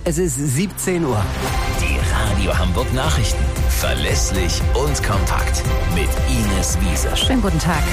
Es ist 17 Uhr. Die Radio Hamburg Nachrichten. Verlässlich und kompakt. Mit Ines Wiese. Schönen guten Tag.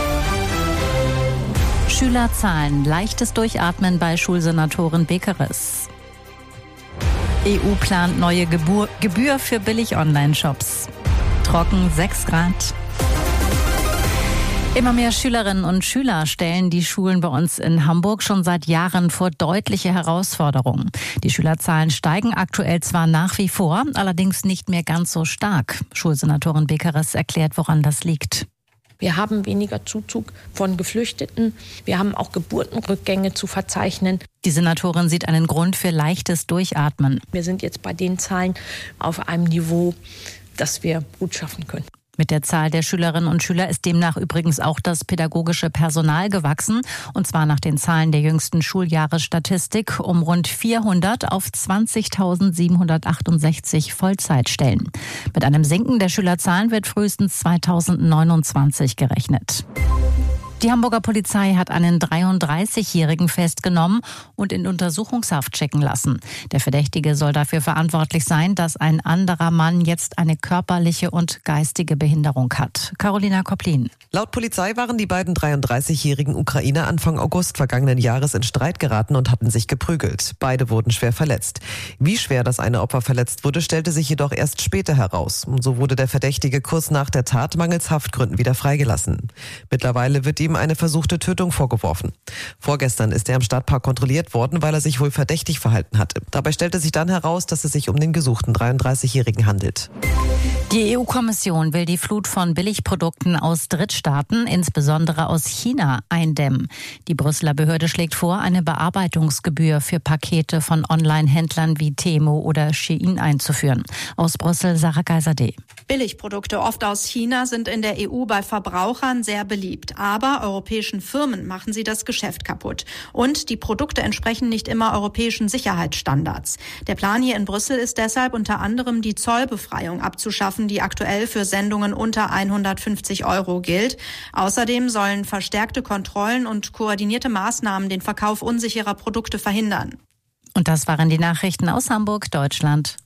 Schülerzahlen. Leichtes Durchatmen bei Schulsenatorin Bekeres. EU plant neue Gebühr für Billig-Online-Shops. Trocken 6 Grad. Immer mehr Schülerinnen und Schüler stellen die Schulen bei uns in Hamburg schon seit Jahren vor deutliche Herausforderungen. Die Schülerzahlen steigen aktuell zwar nach wie vor, allerdings nicht mehr ganz so stark. Schulsenatorin Bekeres erklärt, woran das liegt. Wir haben weniger Zuzug von Geflüchteten. Wir haben auch Geburtenrückgänge zu verzeichnen. Die Senatorin sieht einen Grund für leichtes Durchatmen. Wir sind jetzt bei den Zahlen auf einem Niveau, das wir gut schaffen können. Mit der Zahl der Schülerinnen und Schüler ist demnach übrigens auch das pädagogische Personal gewachsen. Und zwar nach den Zahlen der jüngsten Schuljahresstatistik um rund 400 auf 20.768 Vollzeitstellen. Mit einem Sinken der Schülerzahlen wird frühestens 2029 gerechnet. Die Hamburger Polizei hat einen 33-Jährigen festgenommen und in Untersuchungshaft schicken lassen. Der Verdächtige soll dafür verantwortlich sein, dass ein anderer Mann jetzt eine körperliche und geistige Behinderung hat. Carolina Koplin. Laut Polizei waren die beiden 33-jährigen Ukrainer Anfang August vergangenen Jahres in Streit geraten und hatten sich geprügelt. Beide wurden schwer verletzt. Wie schwer das eine Opfer verletzt wurde, stellte sich jedoch erst später heraus. Und so wurde der Verdächtige kurz nach der Tat mangels Haftgründen wieder freigelassen. Mittlerweile wird ihm eine versuchte Tötung vorgeworfen. Vorgestern ist er im Stadtpark kontrolliert worden, weil er sich wohl verdächtig verhalten hatte. Dabei stellte sich dann heraus, dass es sich um den gesuchten 33-Jährigen handelt. Die EU-Kommission will die Flut von Billigprodukten aus Drittstaaten, insbesondere aus China, eindämmen. Die Brüsseler Behörde schlägt vor, eine Bearbeitungsgebühr für Pakete von Online-Händlern wie Temu oder Shein einzuführen. Aus Brüssel, Sarah Geiser-D. Billigprodukte, oft aus China, sind in der EU bei Verbrauchern sehr beliebt. Aber europäischen Firmen machen sie das Geschäft kaputt. Und die Produkte entsprechen nicht immer europäischen Sicherheitsstandards. Der Plan hier in Brüssel ist deshalb unter anderem die Zollbefreiung abzuschaffen, die aktuell für Sendungen unter 150 € gilt. Außerdem sollen verstärkte Kontrollen und koordinierte Maßnahmen den Verkauf unsicherer Produkte verhindern. Und das waren die Nachrichten aus Hamburg, Deutschland